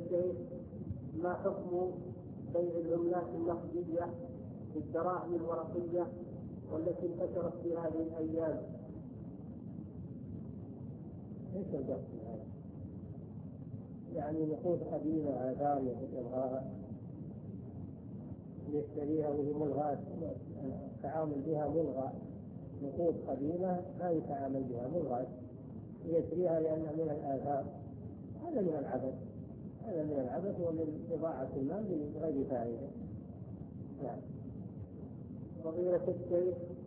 الشيخ ما حكم بيع العملات النقدية بالدراهم الورقية والتي انتشرت في هذه الأيام؟ ايش القصد هذا؟ يعني نقود قديمة آثار يبغاها يشتريها وهي ملغاة، التعامل بها ملغى، نقود قديمة لا يتعامل بها، ملغاة يشتريها لأنها من الآثار، هذا من العبث، هذا من العبث ومن إضاعة المال بغير فائدة. فضيلة الشيخ